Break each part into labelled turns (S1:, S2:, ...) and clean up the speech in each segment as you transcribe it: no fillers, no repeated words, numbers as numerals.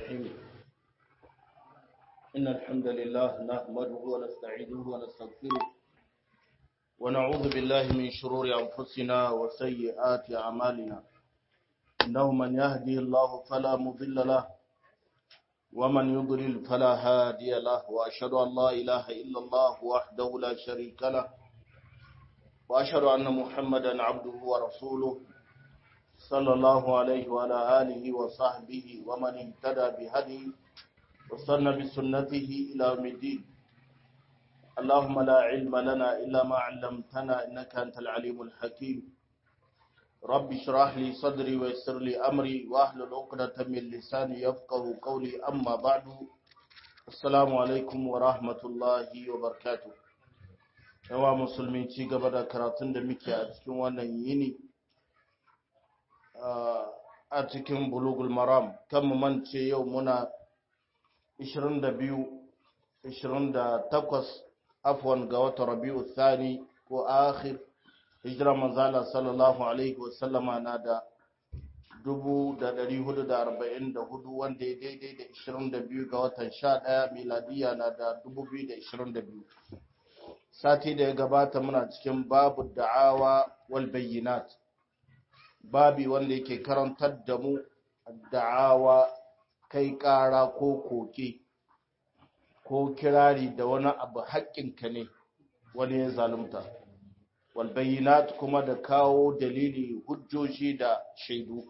S1: الرحيم إن الحمد لله نحمده ونستعينه ونستغفره ونعوذ بالله من شرور أنفسنا وسيئات أعمالنا إنه من يهدي الله فلا مضل له ومن يضلل فلا هادي له وأشهد أن لا إله إلا الله وحده لا شريك له وأشهد أن محمدا عبده ورسوله صلى الله عليه وعلى آله وصحبه ومن اهتدى بهديه واستنى بسنته إلى يوم الدين. اللهم لا علم لنا إلا ما علمتنا إنك أنت العليم الحكيم. رب اشرح لي صدري ويسر لي أمري واحلل عقدة من لساني يفقهوا قولي. أما بعد السلام عليكم ورحمة الله وبركاته. yawa musulmi ci gaba da karatun da muke a cikin wannan yini a cikin bulugul maram kan mu mance yau muna 28 afwan ga watan rabi'u thani ko akhir hijira manzala sallallahu alaihi wasallama na da 1444 wanda ya daidai da 22 ga watan 11 miladiya na da 2022. Sati da ya gabata muna cikin babu da'awa wal bayyinat, babi wanda yake karantar da mu da'awa, kai ƙara ko koke ko kirari da wani abu haƙƙinka ne wani ya zalunta, wal bayyinat kuma da kawo dalili, hujjoji da shaidu.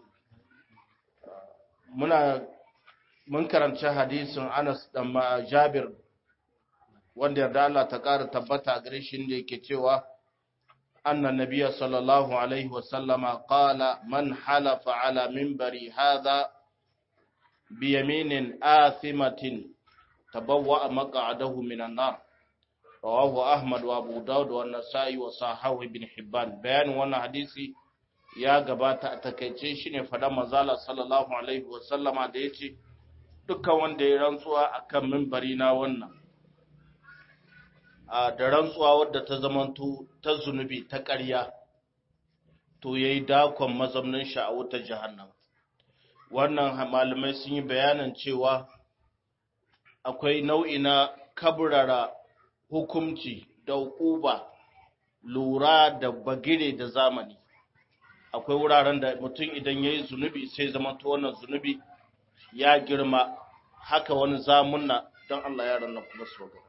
S1: Mun karanci hadisin Anas da Jabir wanda yarda Allah ta ƙara tabbata gare shi da yake cewa annan nabiyya sallallahu alaihi wasallama qala man halafa ala minbari hadha bi yaminin athimatin tabawwa maq'adahu minan nar, rawahu Ahmad wa Abu Dawud wa Nasa'i wa Sahahu ibn Hibban. Bayanin wannan hadisi ya gabata a takeice shine fadan manzala sallallahu alaihi wasallama da yace dukkan wanda ya rantsuwa akan minbari na wannan da rantsuwa wadda ta zamanto ta zunubi ta ƙarya, to yayi dakon mazaunin shi a wutar jahannam. Wannan malamai sun yi bayanin cewa akwai nau'i na kabrara hukunci da uquba lura da bagire da zamani. Akwai wuraren da mutum idan yayi zunubi sai zamanto wannan zunubi ya girma, haka wani zamunna don Allah ya ranna kuma su gaba.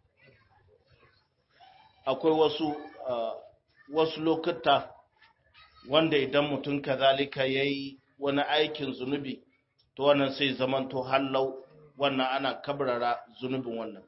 S1: Akwai wasu lokuta wanda idan mutum kazalika yayi wani aikin zunubi, to wannan sai zamanto hallau, wannan ana kabrara zunubin wannan.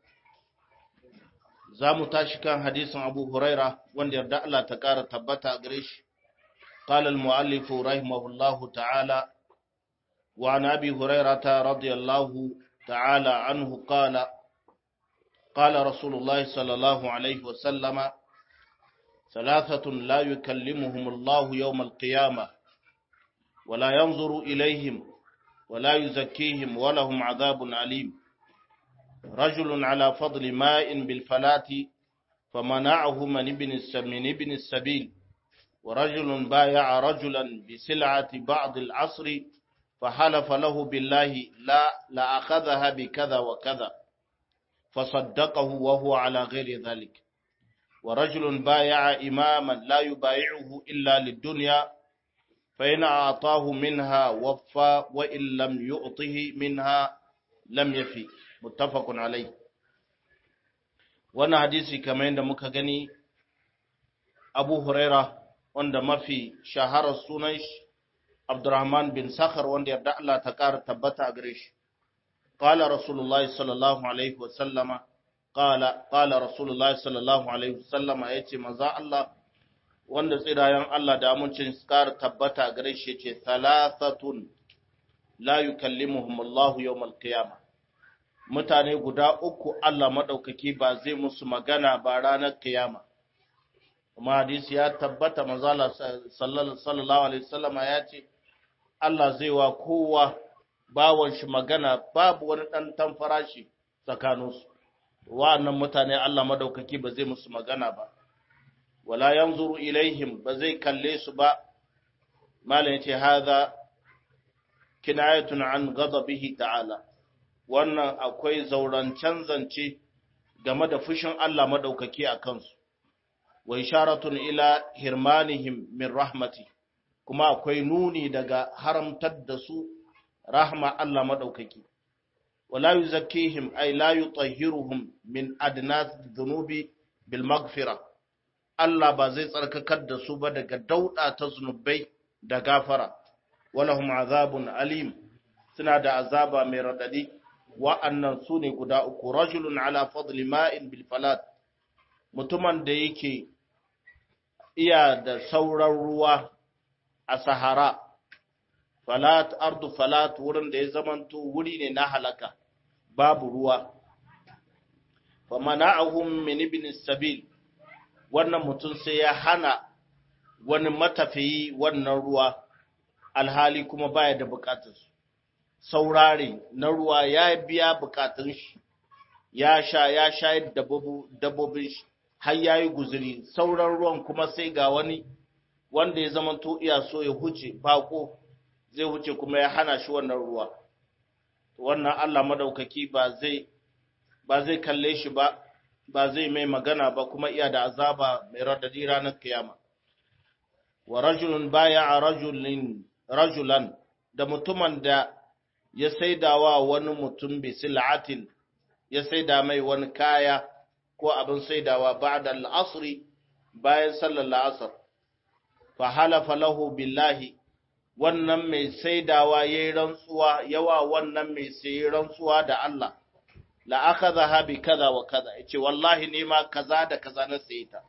S1: Za mu tashi kan hadisin Abu Huraira wanda yarda Allah ta ƙara tabbata gare shi. قال المؤلف رحمه الله تعالى وعن أبي هريرة رضي الله تعالى عنه قال قال رسول الله صلى الله عليه وسلم ثلاثة لا يكلمهم الله يوم القيامة ولا ينظر إليهم ولا يزكيهم ولهم عذاب أليم رجل على فضل ماء بالفلاة فمنعه من ابن السبيل ورجل بايع رجلا بسلعة بعض العصر فحلف له بالله لا أخذها بكذا وكذا فصدقه وهو على غير ذلك ورجل بايع إماما لا يبايعه إلا للدنيا فإن أعطاه منها وفى وإن لم يعطه منها لم يفي متفق عليه. وانا حديثي كما عند مكغني أبو هريرة wanda mafi shaharar sunan shi Abdurrahman bin Sakhar wanda yarda Allah ta ƙara tabbata a gare shi. Qala Rasulullahi sallallahu alaihi wa sallama qala Rasulullahi sallallahu alaihi wa sallama yace manzo Allah wanda tsirayen Allah da amincin su ƙara tabbata a gare shi yace thalathatun la yukallimuhum Allah yawm al-qiyamah. Mutane guda uku Allah madaukaki ba zai musu magana ba ranar kiyama. Kuma hadisi ya tabbata manzala sallallahu alaihi wasallam ya ce Allah zai wa kowa bawon shi magana, babu wani dan tamfarashi tsakaninsu. Wa'annan mutane Allah madaukaki ba zai musu magana ba, wala yanzuru ilaihim, ba zai kalle su ba. Malam yace hadha kinayatun an ghadabihi ta'ala wannan akwai zaurancen zance game da fushin Allah madaukaki a kansu wa isharatun ila hirmanihim min rahmati kuma akwai nuni daga haramtar da su rahma Allah madaukaki wala yuzakkihim ay la yutahhiruhum min adnas dhunubi bil maghfira Allah ba zai tsarkakar da su ba daga dauda ta zunubai da gafara walahum azabun alim suna da azaba mai radadi wa'annan su ne guda uku rajulun ala fadli ma'in bil falat mutumin da yake iya da sauran ruwa a sahara falat ardu falat wurin da ya zamanto wuri ne na halaka babu ruwa fa mana'ahum min ibn sabil wannan mutum sai ya hana wani matafiyi wannan ruwa alhali kuma baya da bukatunsu saurare na ruwa ya biya bukatun shi ya shayar da dabbobin shi har yayi guzuri sauran ruwan kuma sai ga wani wanda ya zama to iya so ya huce bako zai huce kuma ya hana shi wannan ruwa wannan Allah madaukaki ba zai kalle shi ba zai mai magana ba kuma iya da azaba mai radadi ranar kiyama wa rajulun baya rajulan da mutumin da ya saidawa wani mutum bi sil'atin ya saida mai wani kaya ko abin saidawa ba'da al-asri bayan sallar al-asr fa halafa lahu billahi wannan mai saidawa yayi rantsuwa yawa wannan mai sayi rantsuwa da Allah la akhadha bi kaza wa kaza yace wallahi ne ma kaza da kaza na sayi ta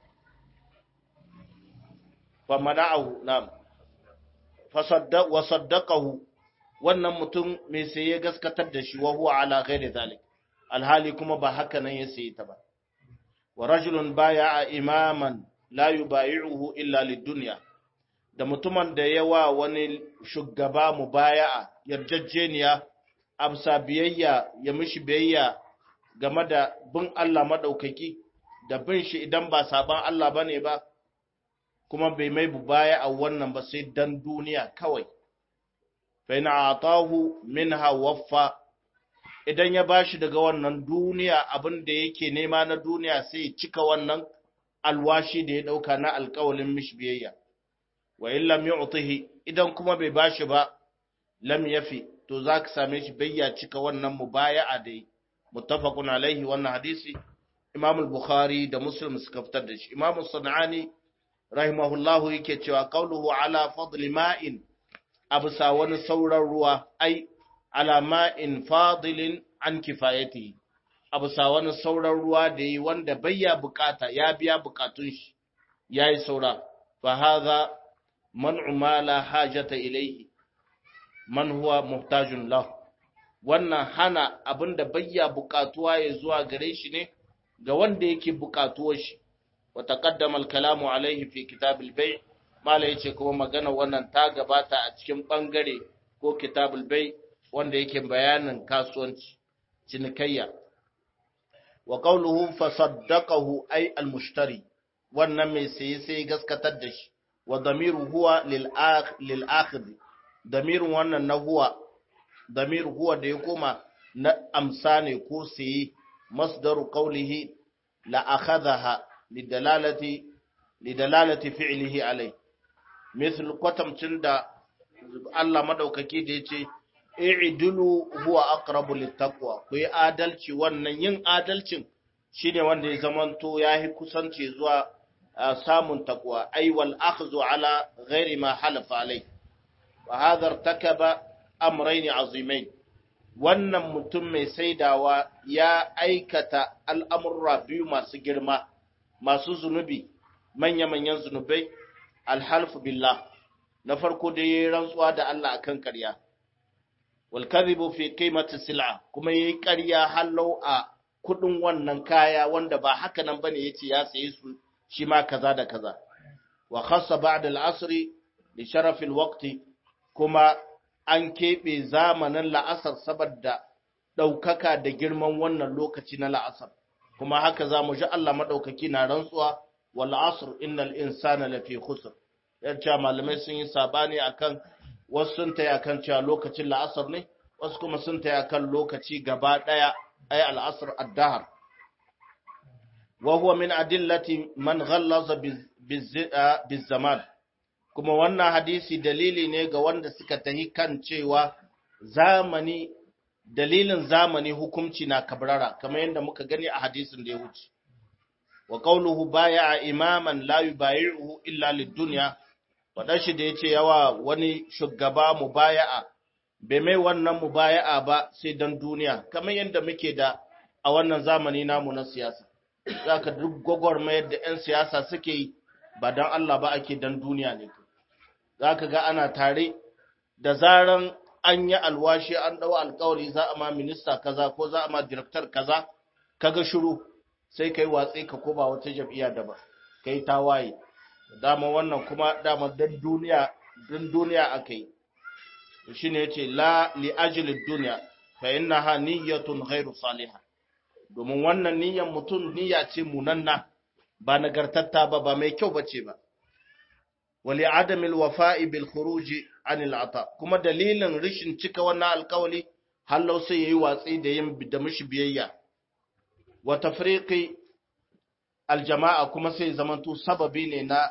S1: fa mana'ahu nam fa saddaqahu wannan mutum mai sai ya gaskatar da shi wa huwa ala ghairi zalik alhali kuma ba haka nan ya sayi ta ba wa rajulun baya'a imaman la yubayi'uhu illa lidunya da mutumin da yawa wani shugaba mubaya'a yarjejeniya amsa biyayya ya mishi biyayya game da bin Allah madaukaki da bin shi idan ba saban Allah bane ba kuma bai mai mubaya'a wannan ba sai dan duniya kawai fa ina atahu minha waffa idan ya bashi daga wannan duniya abin da yake nema na duniya sai cika wannan alwashi da ya dauka na alƙawalin mishi biyayya wa in lam yu'tihi idan kuma bai bashi ba lam yafi to zaka same shi bayya cika wannan mubaya'a da muttafaqun alaihi wannan hadisi Imam al-Bukhari da Muslim suka fitar da shi Imam as-Sanani rahimahullahu yake cewa qawluhu ala fadli ma'in absa wani sauran ruwa ai ala ma'in fadilin an kifayati absa wani sauran ruwa da yi wanda bayya bukata ya biya bukatun shi yayi saura fa hadha man'u ma la hajata ilayhi man huwa muhtajun lahu wannan hana abinda bayya bukatuwa ya zuwa gare shi ne ga wanda yake bukatuwar shi wa taqaddama al-kalamu alayhi fi kitab al-bay' mala yace kuma magana wannan ta gabata a cikin bangare ko kitab al-bay' wanda yake bayanin kasuwanci cinikayya wa qawluhu fasaddaqahu ay al-mushtari wannan mai sai gaskatar da shi wa damiru huwa lil akhir damirin wannan na huwa damir huwa da ya koma na amsa ne ko sayi masdaru qawlihi la akhadhaha lidalalati fi'lihi alai misal kwatamcin da Allah madaukaki da yace i'dilu huwa aqrabu littaqwa ku yi adalci wannan yin adalcin shine wanda ya zamanto yayi kusanci zuwa samun taqwa ay wal akhdhu ala ghairi ma halafa alai wa hadha irtakaba amrayn azimain wannan mutum mai saidawa ya aikata al'amurra biyu masu girma masu zunubi manya-manyan zunubai alhalfu billah na farko da yayi rantsuwa da Allah akan ƙarya wal kadhibu fi qimati sil'a kuma yayi ƙarya hallau a kudin wannan kaya wanda ba haka nan bane yace ya saye su shi ma kaza da kaza wa khassa ba'da al-asr li sharaf al-waqti kuma an keɓe zamanin la'asar saboda ɗaukaka da girman wannan lokaci na la'asar kuma haka za mu ji Allah maɗaukaki na rantsuwa wal asr innal insana lafi khusr yace malamai sun yi sabani akan wasu sun taya kan cewa lokacin la'asar ne wasu kuma sun taya kan lokaci gaba daya ay al-asr ad-dahr wa huwa min adillati man ghallaza biz-zaman kuma wannan hadisi dalili ne ga wanda suka tahi kan cewa zamani dalilin zamani hukunci na kabrara kamar yadda muka gani a hadisin da ya wuce wa qawluhu bai'a imaman la yubayi'uhu illa lid-dunya wadan shi da yace yawa wani shugaba mubaya'a bai mai wannan mubaya'a ba sai dan duniya kamar yadda muke da a wannan zamani namu na siyasa zaka duk gwagwarmayar da 'yan siyasa suke yi ba dan Allah ba ake dan duniya ne zaka ga ana tare da zaran an yi alwashi an dawo alkawari za a ma minista kaza ko za a ma director kaza kaga shiru sai kai watsi ka koba wata jam'iyya daban kai tawaye dama wannan kuma dama dan duniya akai shine yace la li ajli dunya fa innaha niyyatun ghairu salihah domin wannan niyyar mutum niyya ce munanna ba nagartatta ba mai kyau bace ba wali adamil wafa'i bil khuruj anil ata kuma dalilin rishin cika wannan alkawali hallau sai yayi watsi da yin da mishi biyayya wa tafriqi aljama'a kuma sai zamanto sababi ne na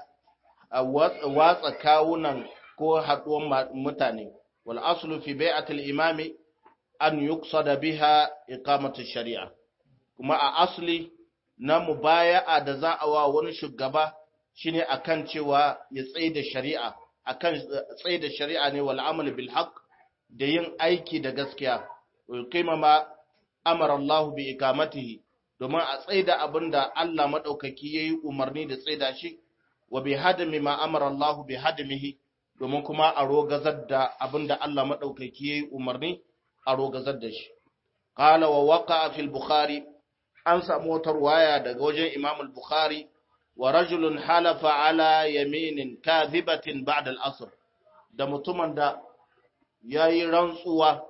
S1: watsa kawunan ko haduwan mutane wal aslu fi bai'atil imami an yuqsada biha iqamatu shari'a kuma a asli na mubaya'a da za a wa wani shugaba shine akan cewa ya tsaida shari'a akan tsaida shari'a ne wal amal bil haqq da yin aiki da gaskiya wa yuqima ma amara Allah bi iqamatihi domin a tsaida abinda Allah madaukaki yayi umarni da tsaida shi wa bi hadmi ma amara Allah bi hadmihi domin kuma a rogazar da abinda Allah madaukaki yayi umarni a rogazar da shi qala wa waqa'a fil bukhari an samu wata ruwaya daga wajen Imam al-Bukhari wa rajulun halafa ala yaminin kadhibatin ba'da al-asr da mutumin da yayi rantsuwa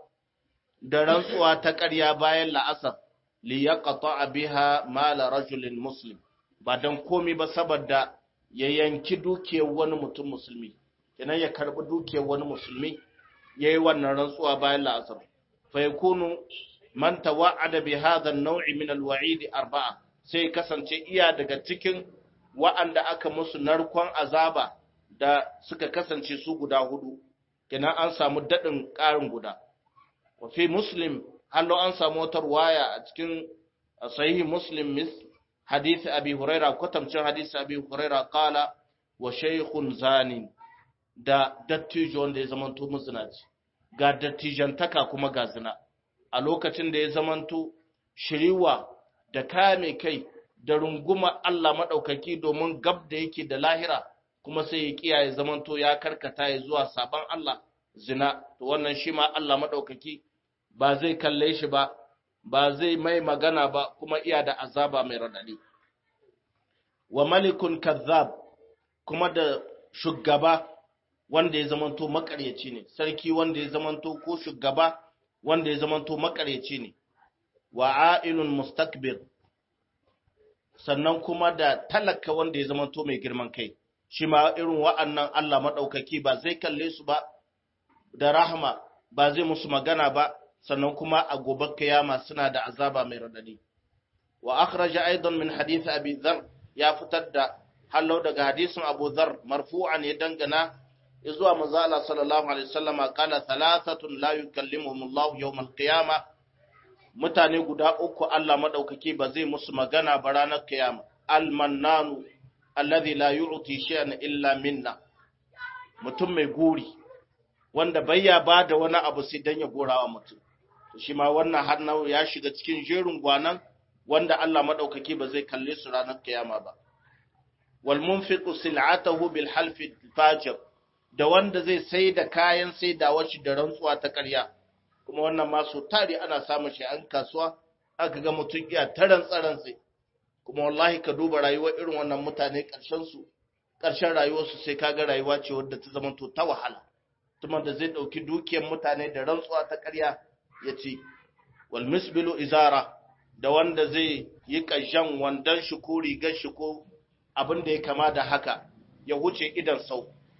S1: ta ƙarya bayan la'asar li yaqta'a biha mal rajulin muslim ba dan komai ba saboda ya yanki dukiyar wani mutum musulmi kenan ya karbi dukiyar wani musulmi yayi wannan rantsuwa bayan la'asar fa yakunu man tawa'ada bi hadha an-naw'i min al-wa'id arba'a sai kasance iya daga cikin wa'anda aka musu narkon azaba da suka kasance su guda hudu kenan an samu dadin karin guda wa fi muslim hallo an samu wata riwaya a cikin sahih muslim mis hadisi abi huraira kwatamcin hadisi abi huraira qala wa shaykhun zanin da dattijo wanda ya zamanto muzinaci ga dattijantaka kuma ga zina a lokacin da ya zamanto shiriwa da kame kai da runguma Allah maɗaukaki domin gab da yake da lahira kuma sai ya kiyaye zamanto ya karkata ya zuwa saban Allah zina to wannan shi ma Allah maɗaukaki ba zai kalle shi ba zai mai magana ba kuma iya da azaba mai radadi wa malikun kazzab kuma da shugaba wanda ya zamanto makaryaci ne sarki wanda ya zamanto ko shugaba wanda ya zamanto makaryaci ne wa a'ilun mustakbir sannan kuma da talaka wanda ya zamanto mai girman kai shi ma irin wa'annan Allah madaukaki ba zai kalle su ba da rahama ba zai musu magana ba sannan kuma a gobe kiyama suna da azaba mai radadi wa akhraja aidan min hadith abi dharr ya fitar da hallau daga hadisin abu dharr marfu'an ya dangana zuwa manzo Allah sallallahu alaihi wasallam qala thalathatun la yukallimuhum Allah yawm al-qiyamah mutane guda uku Allah madaukaki ba zai musu magana ba ranar kiyama al-mannanu alladhi la yu'ti shay'an illa minna mutum mai guri wanda bayya bada wani abu sai dan ya gorawa mutum to shi ma wannan hannu ya shiga cikin jerin gwanan wanda Allah madaukaki ba zai kalle su ranar kiyama ba wal munfiqu sil'atahu bil halfi fajir da wanda zai sai da kayan sai da wace da rantsuwa ta ƙarya kuma wannan ma so tare ana samun shi an kasuwa aka ga mutum iya taran tsaran sai kuma wallahi ka duba rayuwar irin wannan mutane ƙarshen rayuwarsu sai kaga rayuwa ce wadda ta zama to ta wahala kuma da zai dauki dukiyar mutane da rantsuwa ta ƙarya ya ce wal misbilu izara da wanda zai yi ƙarshen wandan shi ko rigar shi ko abin da ya kama da haka ya wuce idan sau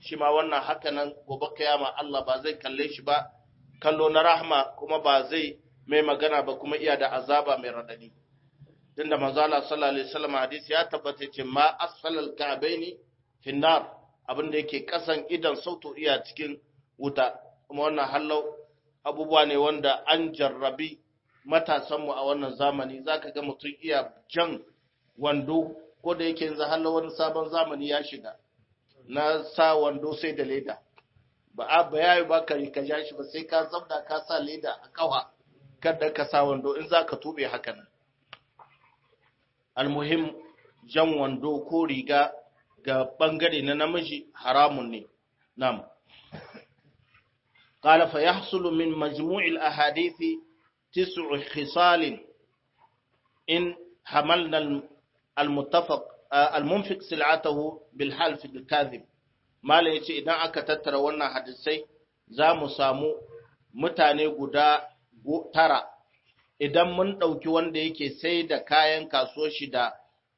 S1: shi ma wannan haka nan gobe kiyama Allah ba zai kalle shi ba kallo na rahma, kuma ba zai mai magana ba, kuma iya da azaba mai radadi. Tunda manzo Allah sallallahu alaihi wasallam hadisi ya tabbata ce ma asfalal ka'baini fi nar, abinda yake kasan idan sauto iya cikin wuta. Kuma wannan hallau abubuwa ne wanda an jarrabi matasanmu a wannan zamani. Zaka ga mutum iya jan wando, ko da yake yanzu hallau wani sabon zamani ya shiga na sa wando sai da leda, ba yayi ba ka ja shi ba, sai ka zabda ka sa leda a kawa kada ka sa wando in zaka tube haka nan. Almuhim, jan wando ko riga ga bangare na namiji haramun ne. Nam. Qala fa yahsulu min majmu'il ahadithi 9 khisal in hamalna al-muttafaq al-munfiq sil'atahu bil half al-kadhib. Mala yace idan aka tattara wannan hadisai za mu samu mutane guda 9 idan mun ɗauki wanda yake sai da kayan kasuwar shi da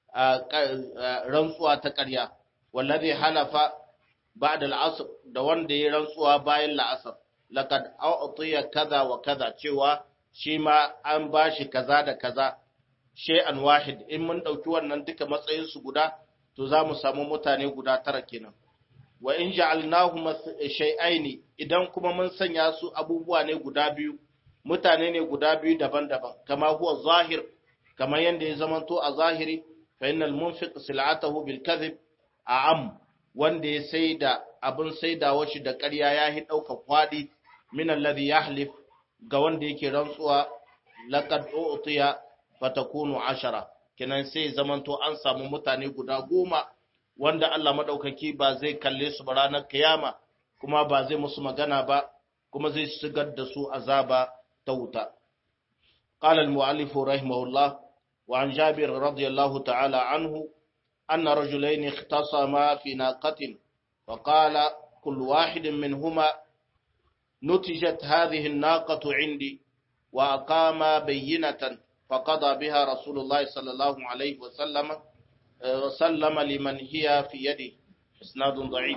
S1: rantsuwa ta ƙarya, wallazi halafa ba'da al'asr, da wanda ya rantsuwa bayan la'asar, laqad a'tiya kaza wa kaza, cewa shi ma an bashi kaza da kaza, shay'an wahid. In mun ɗauki wannan duka matsayin su guda, to za mu samu mutane guda 9 kenan. Wa in ja'alnahum shay'aini, idan kuma mun sanya su abubuwa ne guda biyu, mutane ne guda biyu daban-daban, kama huwa zahir, kamar yadda ya zamanto a zahiri, fa innal munfiq sil'atahu bil kadhib a'am, wanda ya saida abin saidawa shi da ƙarya yahi dauka kwadi min alladhi yahlif, ga wanda yake rantsuwa laqad utiya fatakunu 10, kenan sai zamanto an samu mutane guda 10 wanda Allah madaukaki ba zai kalle su ba ranar kiyama, kuma ba zai musu magana ba, kuma zai shigar da su azaba توتا. قال المؤلف رحمه الله: وعن جابر رضي الله تعالى عنه أن رجلين اختصما في ناقة، فقال كل واحد منهما نتجت هذه الناقة عندي، وأقام بينة فقضى بها رسول الله صلى الله عليه وسلم لمن هي في يده. إسناد ضعيف.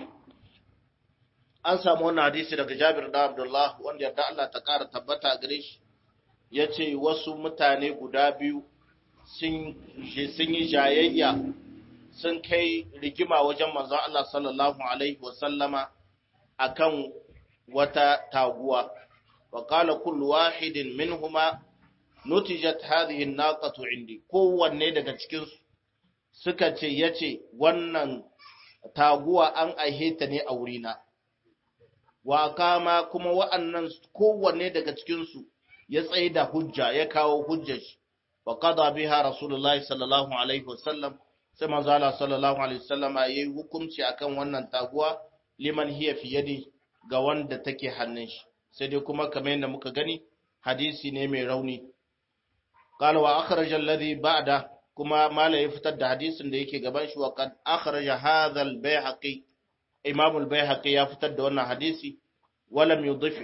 S1: An samu wannan hadisi daga Jabir da Abdullah, wanda yarda Allah ta ƙara tabbata gare shi, ya ce wasu mutane guda biyu sun yi jayayya, sun kai rigima wajen manzon Allah sallallahu Alaihi wasallama a kan wata taguwa. Wa ƙala kullu wahidin minhuma nutijat hadhihi naqatu indi, kowanne daga cikinsu suka ce, ya ce wannan taguwa an aihe ta ne a wurina. Wa kama kuma wa'annan kowanne daga cikinsu ya tsaye da hujja, ya kawo hujjar shi, wa qada biha Rasulullahi sallallahu alaihi wasallam, sai manzo Allah sallallahu alaihi wasallam yayi hukunci akan wannan taguwa liman hiya fi yadi, ga wanda take hannun shi. Sai dai kuma kamar yadda muka gani hadisi ne mai rauni. Qala wa akhraj alladhi ba'da, kuma mala ya fitar da hadisin da yake gaban shi, wa qad akhraja hadha al-Baihaqi, Imam al-Baihaqi ya fitar da wannan hadisi, walam yudhif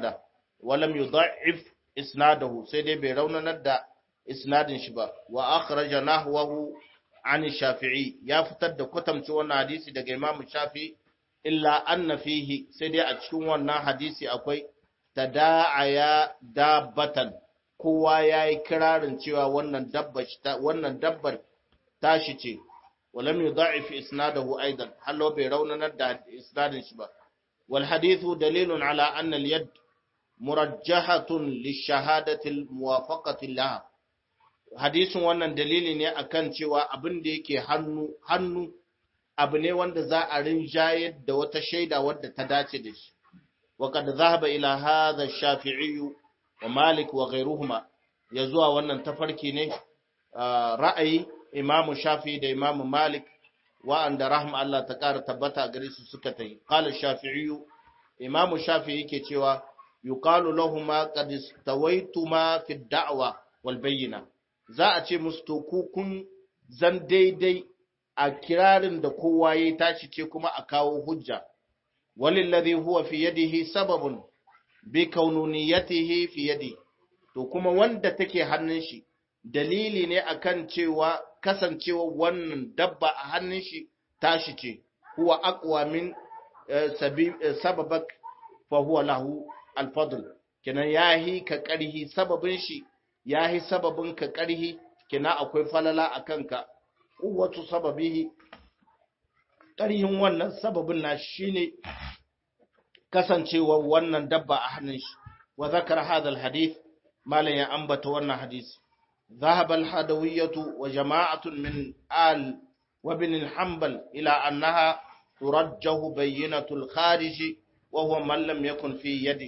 S1: isnadahu, sai dai bai raunanar da isnadin shi ba. Wa akhraja nahwahu an Shafi'i, ya fitar da kwatamci wannan hadisi daga Imam Shafi'i, illa anna fihi, sai dai a cikin wannan hadisi akwai tada'aya dabbatan, kowa yayi kirarin cewa wannan dabbar tashi ce. ولم يضعف إسناده أيضا، هل لو بيرون ندى إسناد شبه. والحديث دليل على أن اليد مرجحة للشهادة الموافقة لها. حديث wannan dalili ne akan cewa abin da yake hannu abu ne wanda za a rinjayar da wata shaida wadda ta dace da shi. وقد ذهب إلى هذا الشافعي ومالك وغيرهما، يزوى wannan tafarki ne ra'ayi Imam Shafi da Imam Malik, wa'anda rahma Allah ta ƙara tabbata gare su suka ta yi. Qala Shafi'i, Imam Shafi yake cewa yuqalu lahumu qad istawaytuma fi da'wa wal bayyina, za a ce musu to ku kun zan daidai a kirarin da kowa ya tashi ce kuma a kawo hujja. Walillazi huwa fi yadihi sababun bi kaununiyatihi fi yadi, to kuma wanda take hannun shi dalili ne akan cewa kasancewa wannan dabba a hannun shi tashi ce, huwa aqwa min sababak fa huwa lahu al-fadl kenan yahi ka karhi sababin shi yahi sababin ka karhi kenan akwai falala akan ka quwwatu sababihi karhin wannan sababin na shine kasancewa wannan dabba a hannun shi wa zakara hadha al-hadith malan ya ambata wannan hadisi ذهب الحدوية وجماعة من آل وابن الحنبل إلى أنها ترجه بينة الخارج وهو من لم يكن في يده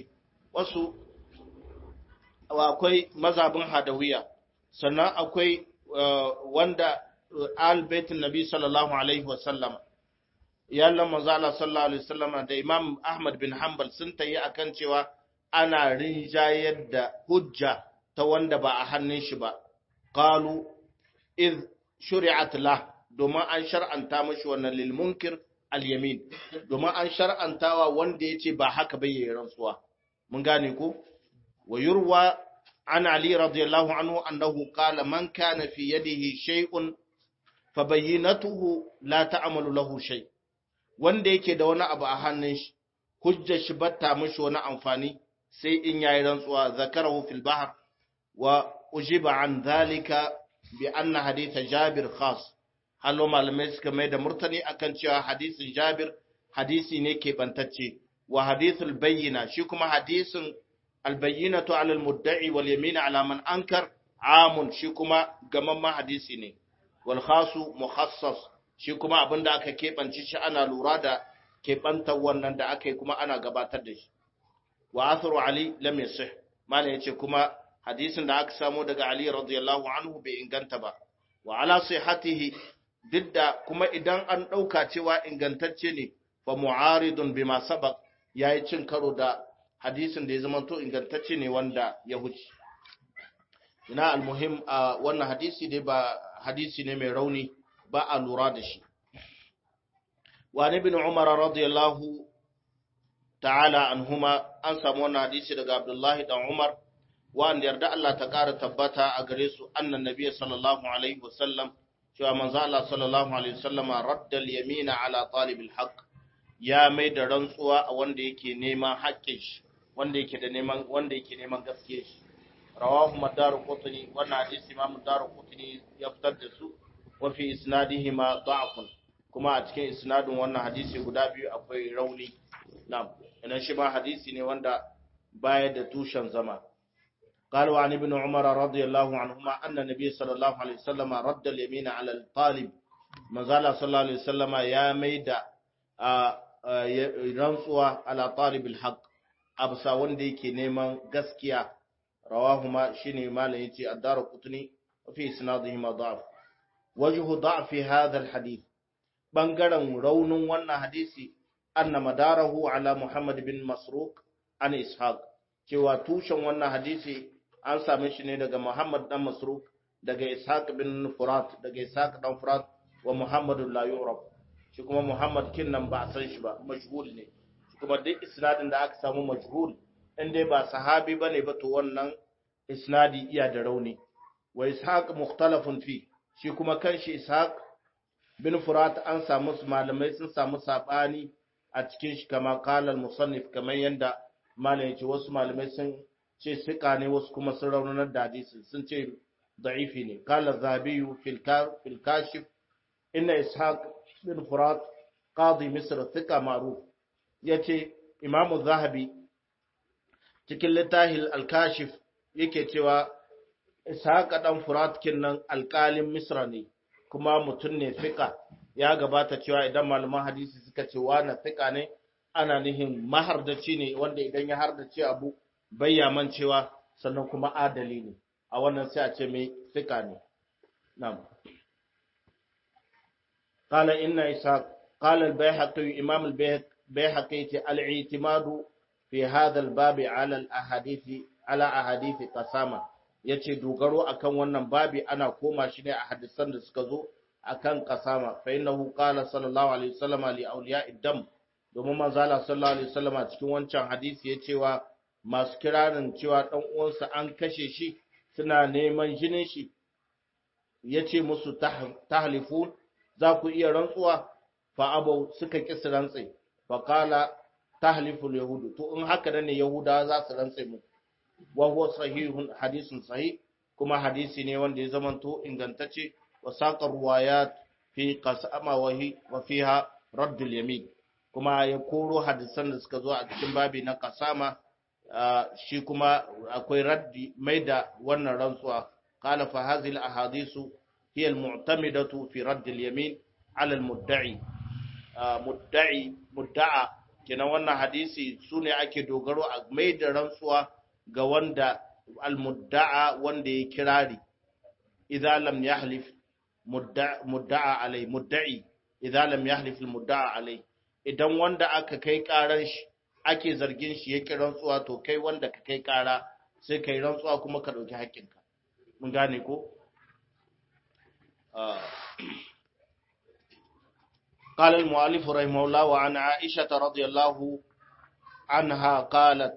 S1: وأكوي مذهب حدوية سنة أكوي وند آل بيت النبي صلى الله عليه وسلم yalla manzo Allah sallallahu alaihi wasallam da Imam Ahmad bin Hanbal sun tayi akan cewa ana rinjayar da hujja ta wanda ba a hannun shi ba qalu iz shuri'at lah domin an shar'anta mashi wannan lil munkir al yamin domin an shar'antawa wanda yace ba haka bai yi rantsuwa mun gane ko wa yurwa an ali radiyallahu anhu annahu qala man kana fi yadihi shay'un fabayyinatuhu la ta'malu lahu shay wanda yake da wani abu a hannun shi hujjar shi batta mashi wani amfani sai in yayi rantsuwa zakarahu fil bahr wa ujiba an dhalika bi anna hadith Jabir khas hallo malamai suka mai da murtani akan cewa hadisin Jabir hadisi ne ke bantacce wa hadithul bayyina shi kuma hadisin al bayyinatu ala al mudda'i wal yamin ala man ankar amun shi kuma gamamman hadisi ne wal khasu mukhassas shi kuma abinda aka kebanci shi ana lura da kebantar wannan da aka yi kuma ana gabatar da shi wa atharu ali lam yasih malai yace kuma hadisin da aka samu daga Ali radiyallahu anhu bai inganta ba wa ala sihhatihi didda kuma idan an dauka cewa ingantacce ne fa mu'aridun bima sabaq yayi cin karo da hadisin da ya zama to ingantacce ne wanda ya huce ina almuhim wannan hadisi dai ba hadisi ne mai rauni ba a lura da shi wa ibn Umar radiyallahu ta'ala anhuma an samu wannan hadisi daga Abdullahi dan Umar wanda yarda Allah ta ƙara tabbata a gare su annan nabiyyi sallallahu alaihi wasallam cewa manzo Allah sallallahu alaihi wasallam radda al-yamina ala talib al-haq ya mai da rantsuwa a wanda yake neman haƙƙin shi wanda yake neman gaskiyar shi rawahu madaruqutni wannan hadisi Imam Daruqutni ya fitar da su wa fi isnadihima da'fun kuma a cikin isnadin wannan hadisi guda biyu akwai rauni na'am idan shi ba hadisi ne wanda baya da tushen zama قال عن ابن عمر رضي الله عنهما أن النبي صلى الله عليه وسلم رد اليمين على الطالب مازال صلى الله عليه وسلم يا ميدا رنسوا على طالب الحق أبسا وندي كي نيمان غسكيا رواهما شيني مالا يتي الدارقطني وفي إسنادهما ضعف وجه ضعف هذا الحديث بنغرن رون وانا حديثي أن مداره على محمد بن مسروق عن إسحاق cewa tushen wannan hadisi an same shi ne daga Muhammad dan Masruk daga Ishaq bin Furat daga Ishaq dan Furat wa Muhammadul la yurab shi kuma Muhammad kinnan ba a san shi ba majhul ne shi kuma duk isnadin da aka samu majhul in dai ba sahabi bane ba to wannan isnadi iya da rauni wa Ishaq mukhtalafun fi shi kuma kanshi Ishaq bin Furat an samu malamai sun samu sabani a cikin shi kama qala al-musannif kamar yanda malam yace wasu malamai sun ce sika ne wasu kuma sun raunanar da hadisi sun ce da'ifi ne qala zabiyu fil kashif inna ishaq bin furat qadi misr thika ma'ruf yace imam zahabi cikin littafin al-kashif yake cewa ishaq dan furat kinnan alqalin misra ne kuma mutun ne thika ya gabata cewa idan malaman hadisi suka ce wa na thika ne ana nihin mahardaci ne wanda idan ya hardace abu bayyaman cewa sannan kuma adali ne a wannan sai a ce mai fika ne na'am qala inna ishaq qala al-bayhaqi imam al-bayhaqi al-i'timadu fi hadha al-bab ala al-ahadith qasama yace dogaro akan wannan babi ana koma shi ne a hadisan da suka zo akan qasama fa innahu qala sallallahu alaihi wasallam li awliya'i dam domin manzala sallallahu alaihi wasallam cikin wancan hadisi ya cewa masu kiranin cewa dan uwansa an kashe shi suna neman jinin shi yace musu tahlifun za ku iya rantsuwa fa abau suka kisa rantsi fa qala tahlifu al-yahud to in haka ne yahuda za su rantse mu wa huwa sahihun hadisun sahih kuma hadisi ne wanda ya zamanto ingantacce wa saqar ruwayat fi qasama wa fiha radd al-yamin kuma ya koro hadisan da suka zo a cikin babi na qasama shi kuma akwai raddi mai da wannan rantsuwa qala fa hadhihi al-ahadithu hiya al-mu'tamidatu fi radd al-yamin ala al-mudda'i mudda'a kenan wannan hadisi sune ake dogaro a mai da rantsuwa ga wanda al-mudda'a wanda ya kirari idza lam yahlif mudda'a alai mudda'i idza lam yahlif al-mudda'a alai idan wanda aka kai karar shi ake zargin shi yake rantsuwa to kai wanda ka kai kara sai kai rantsuwa kuma ka dauki haƙƙinka mun gane ko قال المؤلف رحمه الله وعن عائشة رضي الله عنها قالت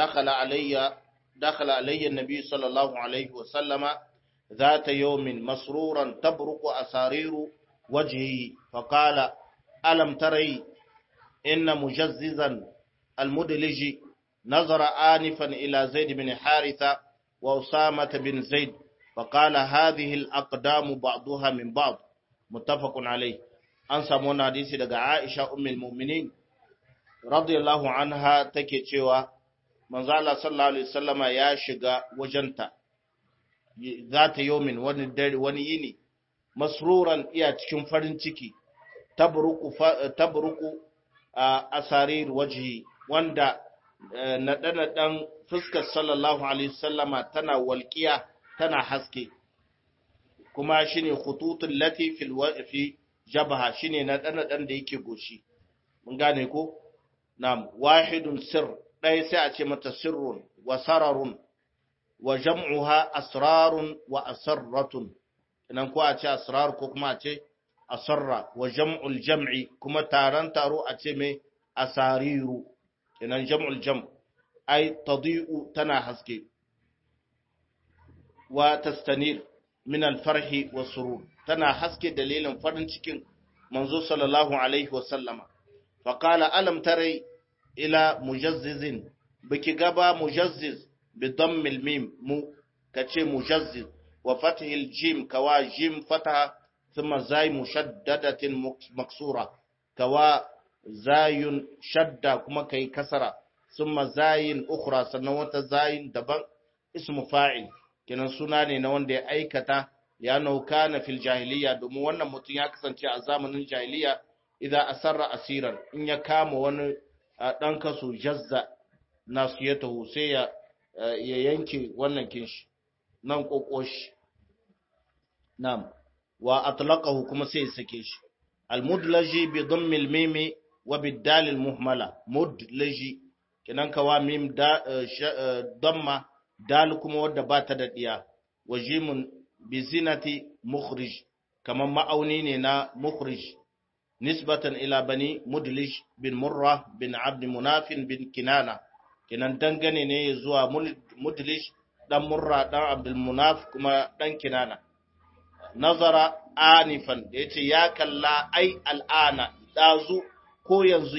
S1: دخل علي النبي صلى الله عليه وسلم ذات يوم مسرورا تبرق أسارير وجهه فقال ألم تري إن مجززا المدلج نظر آنفا إلى زيد بن حارثة وأسامة بن زيد فقال هذه الأقدام بعضها من بعض متفق عليه an samu wani hadisi daga Aisha ummul mu'minin radiyallahu anha take cewa manzo Allah sallallahu alaihi wasallama ya shiga wajenta zata yomin wani dare wani yini masruran iya cikin farin ciki tabruku asarir wajhi wanda naɗe-naɗen fuskar sallallahu alaihi wasallama tana walƙiya tana haske kuma shine khututun lati fi jabaha shine naɗe-naɗen da yake goshi mun gane ko nam wahidun sir ɗaya sai a ce mata sirrun wa sararun wa jam'uha asrarun wa asarratun idan ko a ce asrar ko kuma a ce asarra wa jam'ul jam'i kuma taron taro a ce mai asariru idan jam'ul jam' ai tadi'u tana haske wa tastanir min alfarhi wa surur tana haske dalilin farin cikin manzo sallallahu alaihi wa sallama fa qala alam tarai ila mujazzizin biki gaba mujazziz bi dammil mim mu kace mujazziz wa fathil jim kawa jim fataha thumma zay mushaddadatin maksura kawa zayun shadda kuma kai kasara thumma zayin ukhra sannan wata zayin daban ismu fa'il kenan suna ne na wanda ya aikata ya nauka na fil jahiliya domin wannan mutum ya kasance a zamanin jahiliya idan asarra asiran in ya kama wani dan kaso jazza nasu ya taho sai ya yanke wannan kinshi nan kokoshi nam wa atlaqahu kuma sai ya sake shi al mudlaji bi dhamm al mim wa bid dal al muhmala mudlaji kenan kawa mim da damma dal kuma wadda ba ta da diya wajimun bi zinati mukhrij kaman ma'auni ne na mukhrij nisbatan ila bani mudlij bin murra bin abd munafin bin kinana kenan dangane ne zuwa mudlij dan murra dan abdul munaf kuma dan kinana nazara anifan yace ya kalla ai al'ana dazu ko yanzu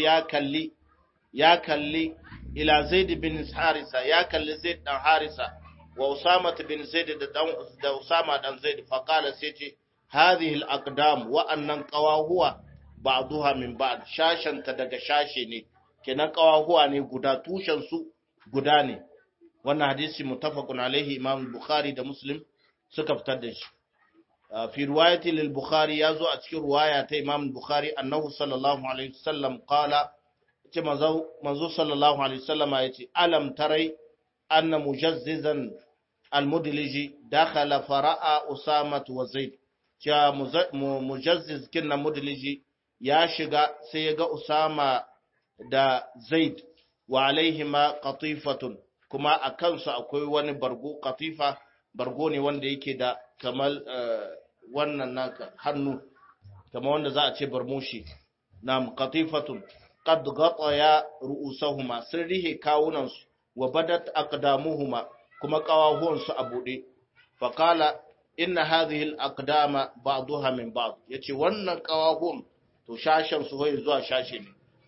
S1: ya kalli ila zaid bin harisa ya kalli zaid dan harisa wa usama bin zaid da usama dan zaid fa qala sai ce hadhihi al aqdam wa annan qawahuwa ba'daha min ba'd shashanta daga shashe ne kenan qawahuwa ne guda tushen su guda ne wannan hadisi muttafaqun alaihi imam bukhari da muslim suka fitar da shi fi riwayati lil bukhari yazo a cikin riwaya ta imam bukhari annahu sallallahu alaihi wasallam qala ce manzo sallallahu alaihi wasallama yace alam tarai anna mujazzizan almudliji dakhala fara'a usama wa zaid cha mujazziz kinna mudliji ya shiga sai ya ga usama da zaid wa alaihima qatifatun kuma a kansu akwai wani bargo qatifa bargo ne wanda yake da kamar wannan naka hannu kamar wanda za a ce barmushi nam qatifatun qad ghataya ru'usahuma sirrihi kawunansu wa badat aqdamuhuma kuma qawahuwansu a bude fa qala inna hadhihi al-aqdama ba'daha min ba'd yace wannan qawahum to shashan su hoye zuwa shashe ne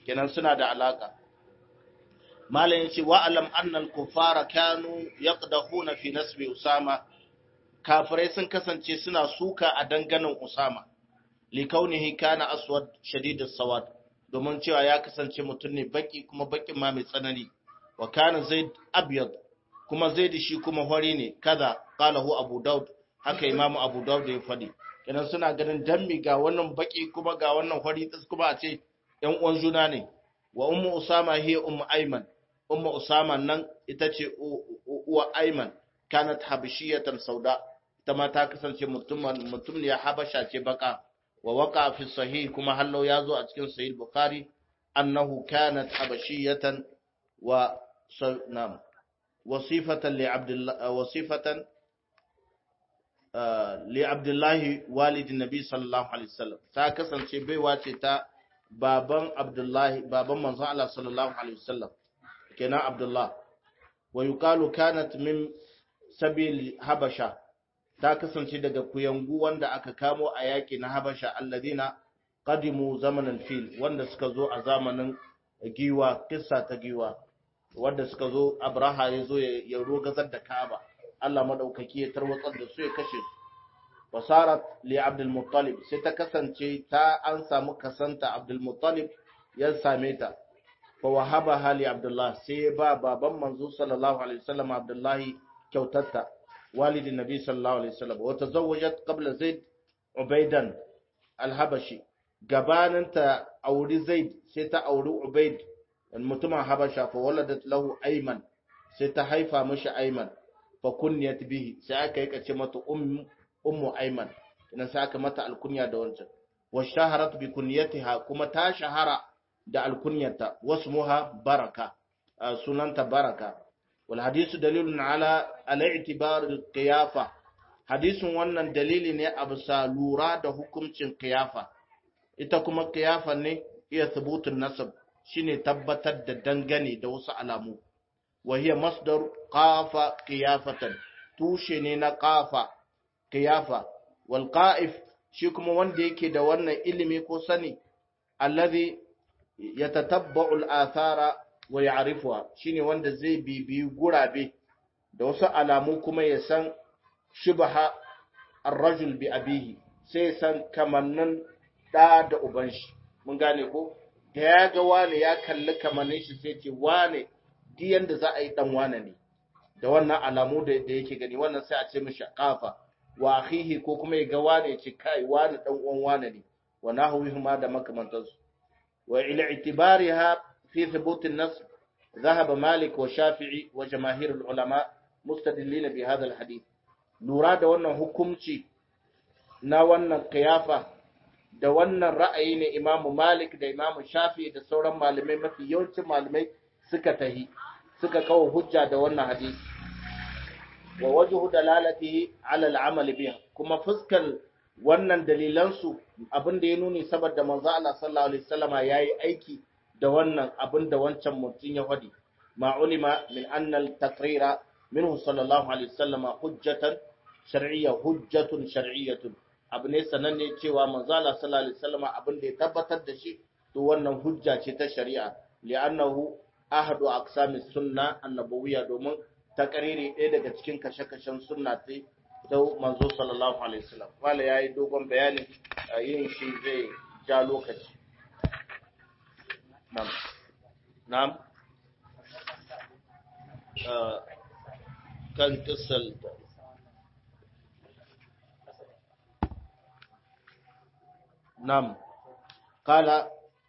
S1: kenan suna da alaka malam yace wa alam anna al-kuffara kanu yaqdahuna fi nasbi usama kafirai sun kasance suna suka a danganin usama li kaunihi kana aswad shadid as-sawad domin cewa ya kasance mutum ne baki kuma bakin ma mai tsanani wa kana zaid abyad kuma zaid shi kuma hori ne kaza qalahu abu daud haka imamu abu daud ya fadi kenan suna ganin dammi ga wannan baki kuma ga wannan hori kuma a ce yan uwan juna ne wa ummu usama hiya ummu ayman ummu usama nan ita ce uwa ayman kanat habashiyatan sauda ita ma ta kasance mutum ne ya habasha ce baka wa waqa fi sahih kuma hallo ya zo a cikin sahih bukhari annahu kanat habashiyatan wa nam wasifatan li abdullah wasifatan li abdullah walid nabi sallallahu alaihi wasallam ta kasance baiwa ce ta baban abdullahi baban manzon Allah sallallahu alaihi wasallam kenan abdullah wa yuqalu kanat min sabil habasha ta kasance daga kuyangu wanda aka kamo a yaki na habasha alladina qadimu zamanan fil wanda suka zo a zamanin giwa kissa ta giwa wanda suka zo abraha ya zo ya rogazar da kaaba Allah madaukaki ya tarwatsar da su ya kashe su wasarat li abdul muttalib sai ta kasance ta an samu kasanta abdul muttalib ya same ta fa wahabaha li abdullah sai ba baban manzo sallallahu alaihi wasallam abdullahi kyautatta walid nabi sallallahu alaihi wasallam wa tazawwajat qabla zaid ubaidan al-habashi gabanin ta auri zaid sai ta auri ubaid mutumin habasha fa waladat lahu ayman sai ta haifa mishi ayman fa kunyat bihi sai aka yi kace mata ummu ayman idan sai aka mata alkunya da wancan wa shaharat bi kunyatiha kuma ta shahara da alkunyarta wasmuha baraka sunanta baraka wal hadisu dalilun ala al-i'tibar al-qiyafa hadisin wannan dalili ne a bisa lura da hukuncin qiyafa ita kuma qiyafa ne iya thubutun nasab shine tabbatar da dangane da wasu alamu wa hiya masdar qafa qiyafatan tushe ne na qafa qiyafa wal qa'if shi kuma wanda yake da wannan ilimi ko sani alladhi yatatabba'u al-athara wa ya'rifuha shine wanda zai bibiyi gurabe da wasu alamu kuma ya san shubha ar-rajul bi abihi sai san kamannin da uban shi mun gane ko da ya ga wane ya kalli kamannin shi sai ce wane diyan da za a yi dan wane ne da wannan alamu da yake gani wannan sai a ce mishi qafa wa akhihi ko kuma ya ga wane ya ce kai wane dan uwan wane ne wa nahwihuma da makamantansu wa ila itibariha في ثبوت النص ذهب مالك والشافعي وجماهير العلماء مستدلين بهذا الحديث lura da wannan hukunci na wannan kiyafa da wannan ra'ayi ne Imam Malik da Imam Shafi'i da sauran malamai mafi yawancin malamai suka kawo hujja da wannan hadisi wa wajhu dalalatihi ala al-amal biha kuma fuskar wannan dalilan su abinda ya nuni saboda manzo Allah sallallahu alaihi wasallama yayi aiki da wannan abin da wancan mutum ya faɗi ma ulima min anna al-taqrira minhu sallallahu alaihi wasallama hujjatun shar'iyyatun abu ne sananne cewa manzo Allah sallallahu alaihi wasallama abin da ya tabbatar da shi to wannan hujja ce ta shari'a li'annahu ahadu aqsami sunna annabawiyya domin takariri ɗaya daga cikin kashe-kashen sunna ce ta manzo sallallahu alaihi wasallam wala yayi dogon bayani yin shi zai ja lokaci نعم كان قصة نعم قال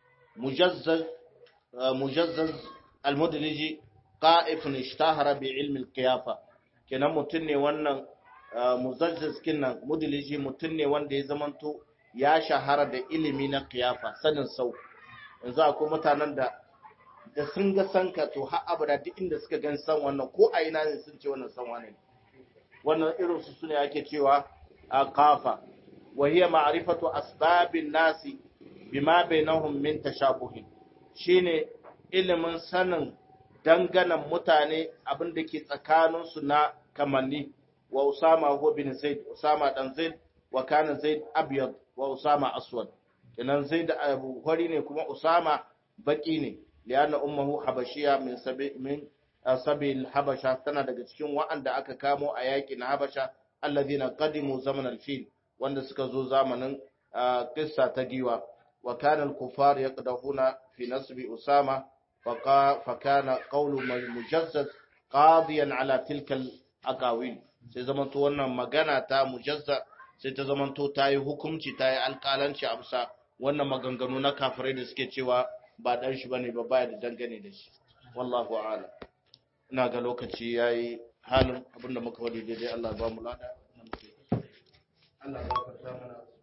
S1: مجزز المدلجي قائف اشتهر بعلم القيافة kenan mutum ne wannan muzazzaz kinnan mudliji mutum ne wanda ya zamanto ya shahara da ilimi na qiyafa sanin sau yanzu akwai mutanen da sun ga sanka to har abada duk inda suka gan san wannan ko a ina ne sun ce wannan san wannan wannan irin su sune ake cewa qafa wa hiya ma'rifatu asbabin nasi bima bainahum min tashabuhin shine ilimin sanin danganan mutane abin da ke tsakanin su na kamanni wa usama huwa bin zaid usama dan zaid wa kana zaid abyad wa usama aswad kenan zaid abu hori ne kuma usama baki ne lianna ummuhu habashiya min sabil habasha, tana daga cikin wa'anda aka kamo a yakin habasha alladhina qadimu zaman al-fil, wanda suka zo zamanin qissa ta giwa. wa kana al-kuffar yaqdahuna fi nasbi usama fa kana qawlu mujazzaz qadiyan ala tilka al-aqawil, sai zamanto wannan magana ta mujazza sai ta zamanto ta yi hukunci, ta yi alƙalanci a bisa wannan maganganu na kafirai da suke cewa ba dan shi bane ba, baya da dangane da shi. Wallahu a'lam. Ina ga lokaci yayi halin abinda muka wadi daidai Allah ba mu lada. Allah ya gafarta mana.